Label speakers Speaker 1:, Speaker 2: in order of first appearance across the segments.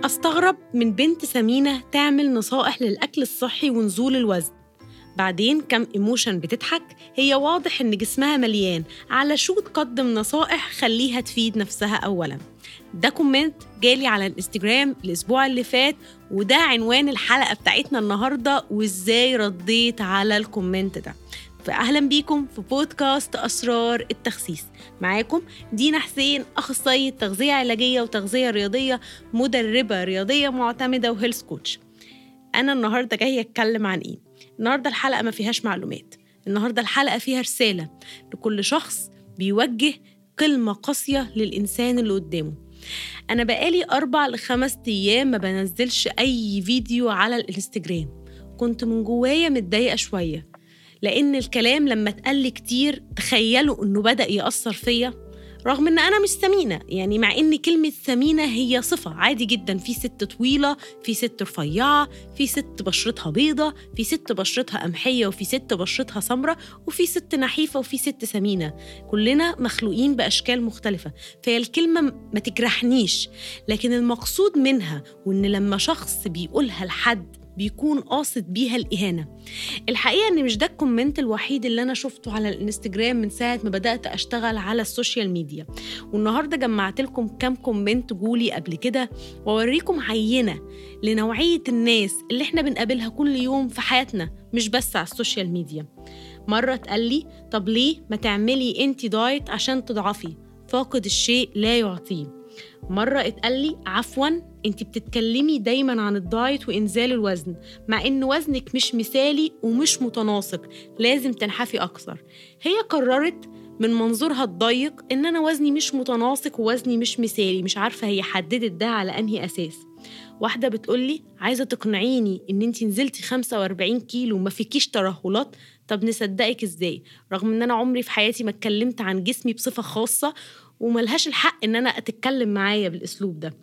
Speaker 1: أستغرب من بنت سمينة تعمل نصائح للأكل الصحي ونزول الوزن. بعدين كم إيموشن بتضحك، هي واضح إن جسمها مليان، على شو تقدم نصائح خليها تفيد نفسها أولاً. ده كومنت جالي على الانستجرام الأسبوع اللي فات، وده عنوان الحلقة بتاعتنا النهاردة، وإزاي رديت على الكومنت ده. فأهلا بيكم في بودكاست أسرار التخسيس. معاكم دينا حسين، أخصائية تغذية علاجية وتغذية رياضية، مدربة رياضية معتمدة وهيلث كوتش. أنا النهاردة جاية أتكلم عن إيه؟ النهاردة الحلقة ما فيهاش معلومات، النهاردة الحلقة فيها رسالة لكل شخص بيوجه كلمة قاسية للإنسان اللي قدامه. أنا بقالي 4 ل 5 أيام ما بنزلش أي فيديو على الانستجرام. كنت من جوايا متضايقة شوية، لأن الكلام لما اتقال كتير تخيلوا أنه بدأ يأثر فيا، رغم أن أنا مش سمينة. يعني مع أن كلمة سمينة هي صفة عادي جدا، في ست طويلة، في ست رفيعة، في ست بشرتها بيضة، في ست بشرتها قمحية، وفي ست بشرتها سمرة، وفي ست نحيفة، وفي ست سمينة. كلنا مخلوقين بأشكال مختلفة، فهي الكلمة ما تجرحنيش، لكن المقصود منها وأن لما شخص بيقولها لحد بيكون قاصد بيها الإهانة. الحقيقة أن مش ده الكومنت الوحيد اللي أنا شفته على الانستجرام من ساعة ما بدأت أشتغل على السوشيال ميديا، والنهاردة جمعت لكم كام كومنت جولي قبل كده، ووريكم عينة لنوعية الناس اللي احنا بنقابلها كل يوم في حياتنا، مش بس على السوشيال ميديا. مرة تقلي طب ليه ما تعملي انتي دايت عشان تضعفي؟ فاقد الشيء لا يعطيه. مرة اتقالي عفواً انتي بتتكلمي دايماً عن الدايت وإنزال الوزن، مع إن وزنك مش مثالي ومش متناسق، لازم تنحفي أكثر. هي قررت من منظورها الضيق إن أنا وزني مش متناسق ووزني مش مثالي، مش عارفة هي حددت ده على أنهي أساس. واحدة بتقولي عايزة تقنعيني إن انتي نزلتي 45 كيلو وما فيكيش ترهلات. طب نصدقك إزاي؟ رغم إن أنا عمري في حياتي ما اتكلمت عن جسمي بصفة خاصة، وملهاش الحق إن أنا أتكلم معايا بالأسلوب ده.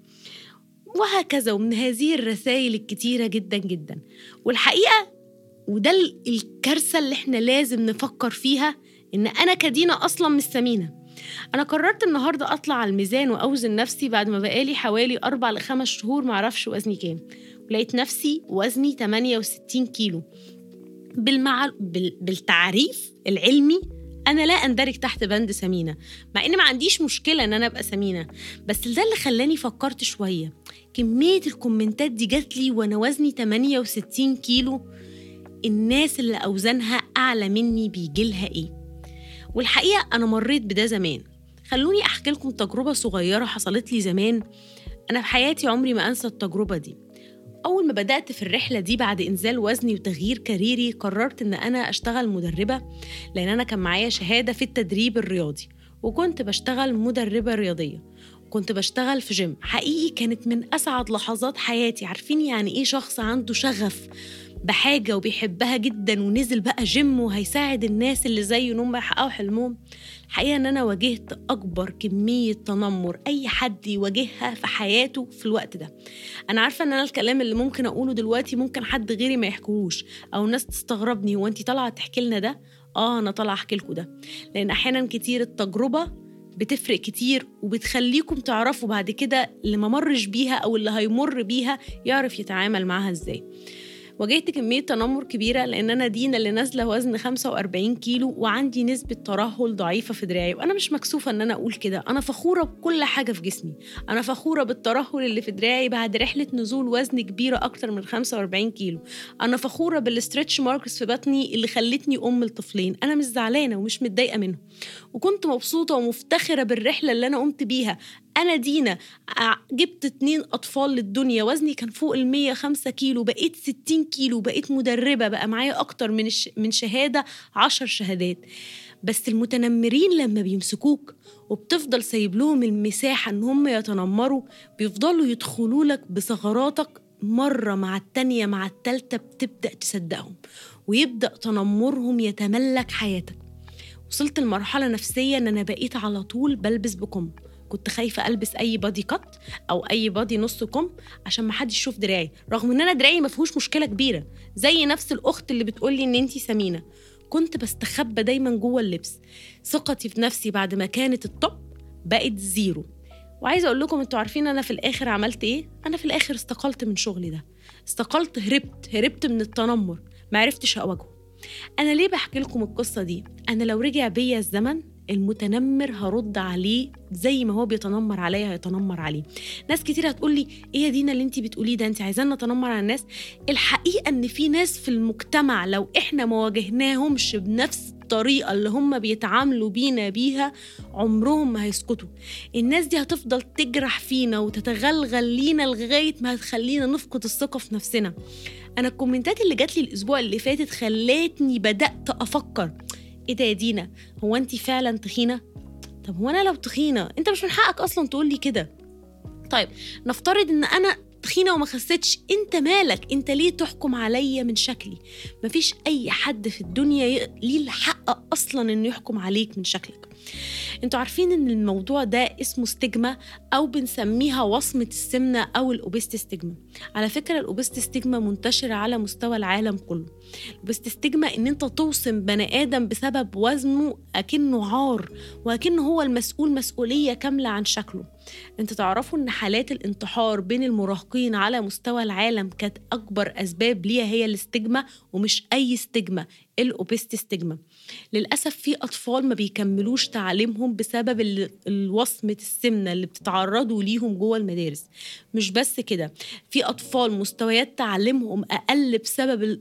Speaker 1: وهكذا، ومن هذه الرسائل الكتيرة جدا جدا. والحقيقة وده الكارثة اللي احنا لازم نفكر فيها، إن أنا كدينا أصلا مش سمينة. أنا قررت النهاردة أطلع على الميزان وأوزن نفسي بعد ما بقالي حوالي 4 ل 5 شهور معرفش وزني كام، ولقيت نفسي وزني 68 كيلو. بالتعريف العلمي أنا لا أندرج تحت بند سمينة، مع إن ما عنديش مشكلة إن أنا أبقى سمينة، بس ده اللي خلاني فكرت شوية. كمية الكومنتات دي جات لي وأنا وزني 68 كيلو، الناس اللي أوزانها أعلى مني بيجيلها إيه؟ والحقيقة أنا مريت بده زمان. خلوني أحكي لكم تجربة صغيرة حصلت لي زمان. أنا في حياتي عمري ما أنسى التجربة دي. أول ما بدأت في الرحلة دي بعد إنزال وزني وتغيير كاريري، قررت إن أنا أشتغل مدربة، لأن أنا كان معايا شهادة في التدريب الرياضي، وكنت بشتغل مدربة رياضية، كنت بشتغل في جيم. حقيقي كانت من أسعد لحظات حياتي. عارفين يعني إيه شخص عنده شغف بحاجة وبيحبها جدا ونزل بقى جيم وهيساعد الناس اللي زيه إنهم يحققوا حلمهم؟ الحقيقة إن أنا واجهت أكبر كمية تنمر أي حد يواجهها في حياته في الوقت ده. أنا عارفة إن أنا الكلام اللي ممكن أقوله دلوقتي ممكن حد غيري ما يحكوهوش، أو الناس تستغربني، هو أنتي طالعة تحكي لنا ده؟ أنا طالعة أحكي لكم ده، لأن أحيانا كتير التجربة بتفرق كتير، وبتخليكم تعرفوا بعد كده اللي ما مرش بيها أو اللي هيمر بيها يعرف يتعامل معها إزاي. واجهت كمية تنمر كبيرة، لأن أنا دينا اللي نازلة وزن 45 كيلو وعندي نسبة ترهل ضعيفة في دراعي. وأنا مش مكسوفة أن أنا أقول كده، أنا فخورة بكل حاجة في جسمي. أنا فخورة بالترهل اللي في دراعي بعد رحلة نزول وزن كبيرة أكتر من 45 كيلو. أنا فخورة بالستريتش ماركس في بطني اللي خلتني أم الطفلين. أنا مش زعلانة ومش متضايقة منه، وكنت مبسوطة ومفتخرة بالرحلة اللي أنا قمت بيها. أنا دينا جبت 2 أطفال للدنيا، وزني كان فوق 105 كيلو، بقيت 60 كيلو، بقيت مدربة، بقى معايا أكتر من شهادة، 10 شهادات. بس المتنمرين لما بيمسكوك وبتفضل سايب لهم المساحة إن هم يتنمروا، بيفضلوا يدخلوا لك بثغراتك مرة مع التانية مع التالتة، بتبدأ تصدقهم ويبدأ تنمرهم يتملك حياتك. وصلت لمرحلة نفسية إن أنا بقيت على طول بلبس بكم. كنت خايفة ألبس أي بادي كات أو أي بادي نص كم عشان ما حدش يشوف دراعي، رغم إن أنا دراعي ما فيهوش مشكلة كبيرة، زي نفس الأخت اللي بتقولي إن أنتي سمينة. كنت بستخبى دايما جوه اللبس. ثقتي في نفسي بعد ما كانت الطب بقت 0. وعايزة أقول لكم أنتوا عارفين أنا في الآخر عملت إيه؟ أنا في الآخر استقلت من شغلي ده، استقلت، هربت من التنمر، معرفتش أواجهه. أنا ليه بحكي لكم القصة دي؟ أنا لو رجع بيا الزمن المتنمر هرد عليه زي ما هو بيتنمر عليا هيتنمر عليه. ناس كتير هتقولي ايه يا دينا اللي انتي بتقوليه ده، انتي عايزانا نتنمر على الناس؟ الحقيقة ان في ناس في المجتمع لو احنا ما واجهناهمش بنفس الطريقة اللي هم بيتعاملوا بيها عمرهم ما هيسكتوا. الناس دي هتفضل تجرح فينا وتتغلغل لينا لغاية ما هتخلينا نفقد الثقة في نفسنا. أنا الكومنتات اللي جات لي الأسبوع اللي فاتت خلتني بدأت أفكر، إيه ده يا دينا، هو أنتي فعلا تخينة؟ طب هو أنا لو تخينة أنت مش من حقك أصلا تقولي كده. طيب نفترض إن أنا تخينة وما خسيتش، أنت مالك؟ أنت ليه تحكم عليا من شكلي؟ مفيش أي حد في الدنيا ليه الحق أصلا إنه يحكم عليك من شكلك. انتوا عارفين ان الموضوع ده اسمه ستيجما او بنسميها وصمة السمنة او الاوبستي ستيجما. على فكرة الاوبستي ستيجما منتشرة على مستوى العالم كله. الاوبستي ستيجما ان انت توصم بني ادم بسبب وزنه اكنه عار واكنه هو المسؤول مسؤولية كاملة عن شكله. انتوا تعرفوا ان حالات الانتحار بين المراهقين على مستوى العالم كانت اكبر اسباب ليها هي الستيجما، ومش اي ستيجما، الاوبستي ستيجما. للأسف في أطفال ما بيكملوش تعليمهم بسبب الوصمة السمنة اللي بتتعرضوا ليهم جوه المدارس. مش بس كده، في أطفال مستويات تعليمهم أقل بسبب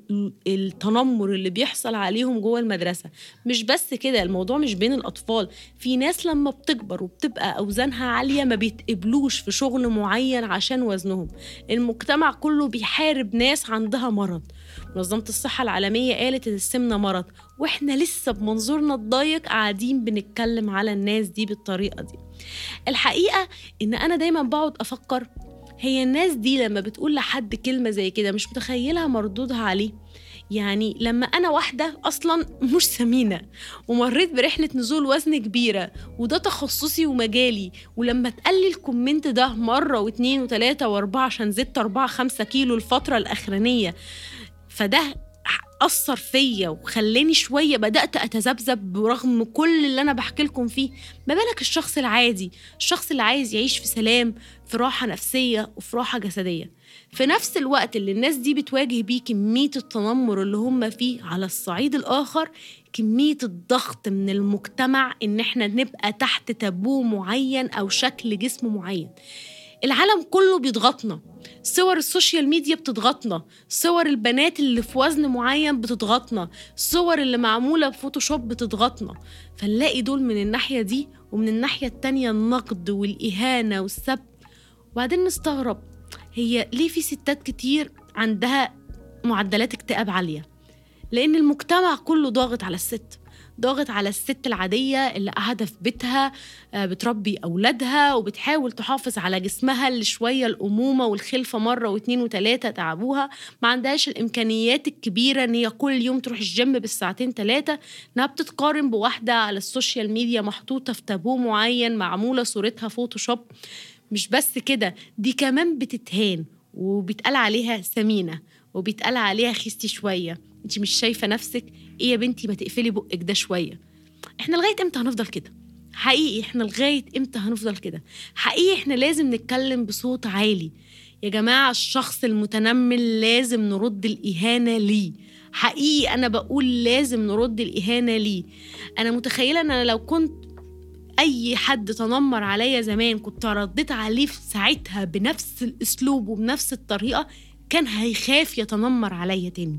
Speaker 1: التنمر اللي بيحصل عليهم جوه المدرسة. مش بس كده، الموضوع مش بين الأطفال، في ناس لما بتكبر وبتبقى أوزانها عالية ما بيتقبلوش في شغل معين عشان وزنهم. المجتمع كله بيحارب ناس عندها مرض. منظمة الصحة العالمية قالت إن السمنة مرض، وإحنا لسه بمنظورنا الضيق قاعدين بنتكلم على الناس دي بالطريقة دي. الحقيقة إن أنا دايما بقعد أفكر، هي الناس دي لما بتقول لحد كلمة زي كده مش متخيلها مردودها عليه؟ يعني لما أنا واحدة أصلا مش سمينة ومريت برحلة نزول وزن كبيرة وده تخصصي ومجالي، ولما تقلي الكومنت ده مرة واثنين وثلاثة واربعة عشان زدت 4-5 كيلو الفترة الأخرانية، فده أثر فيا وخلاني شوية بدأت أتذبذب برغم كل اللي أنا بحكي لكم فيه. ما بالك الشخص العادي، الشخص اللي عايز يعيش في سلام، في راحة نفسية وفي راحة جسدية، في نفس الوقت اللي الناس دي بتواجه بيه كمية التنمر اللي هم فيه. على الصعيد الآخر كمية الضغط من المجتمع إن احنا نبقى تحت تابو معين أو شكل جسم معين. العالم كله بيضغطنا، صور السوشيال ميديا بتضغطنا، صور البنات اللي في وزن معين بتضغطنا، صور اللي معمولة بفوتوشوب بتضغطنا. فنلاقي دول من الناحية دي، ومن الناحية التانية النقد والإهانة والسب. وبعدين نستغرب، هي ليه في ستات كتير عندها معدلات اكتئاب عالية؟ لأن المجتمع كله ضاغط على الست، ضاغط على الست العادية اللي قاعدة في بيتها بتربي أولادها وبتحاول تحافظ على جسمها اللي شوية الأمومة والخلفة مرة واثنين وثلاثة تعبوها، ما عندهاش الإمكانيات الكبيرة إن هي كل يوم تروح الجيم بالساعتين 3، إنها بتتقارن بواحدة على السوشيال ميديا محطوطة في تابو معين معمولة صورتها فوتوشوب. مش بس كده، دي كمان بتتهان وبيتقال عليها سمينة وبيتقال عليها خستي شوية، انتي مش شايفة نفسك؟ ايه يا بنتي ما تقفلي بقك ده شوية. احنا لغاية امتى هنفضل كده؟ حقيقي احنا لغاية امتى هنفضل كده؟ حقيقي احنا لازم نتكلم بصوت عالي يا جماعة. الشخص المتنمر لازم نرد الإهانة ليه. حقيقي أنا بقول لازم نرد الإهانة ليه. أنا متخيلة أن أنا لو كنت أي حد تنمر عليا زمان كنت رديت عليه في ساعتها بنفس الأسلوب وبنفس الطريقة، كان هيخاف يتنمر عليا تاني.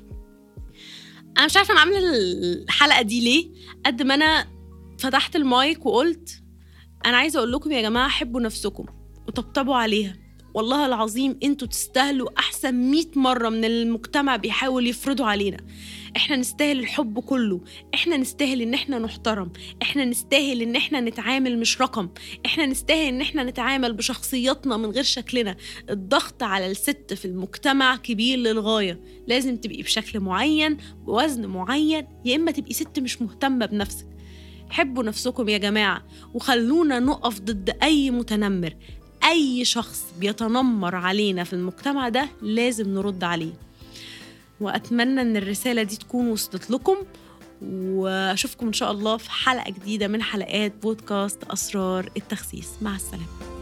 Speaker 1: أنا مش عارفة أنا عاملة الحلقة دي ليه، قد ما أنا فتحت المايك وقلت أنا عايزة أقول لكم يا جماعة حبوا نفسكم وطبطبوا عليها. والله العظيم انتوا تستاهلوا أحسن 100 مرة من المجتمع بيحاول يفرضوا علينا. احنا نستاهل الحب كله، احنا نستاهل ان احنا نحترم، احنا نستاهل ان احنا نتعامل مش رقم، احنا نستاهل ان احنا نتعامل بشخصياتنا من غير شكلنا. الضغط على الست في المجتمع كبير للغاية. لازم تبقي بشكل معين بوزن معين، يا اما تبقي ست مش مهتمة بنفسك. حبوا نفسكم يا جماعة وخلونا نقف ضد اي متنمر. اي شخص بيتنمر علينا في المجتمع ده لازم نرد عليه. وأتمنى أن الرسالة دي تكون وصلت لكم، وأشوفكم إن شاء الله في حلقة جديدة من حلقات بودكاست أسرار التخسيس. مع السلامة.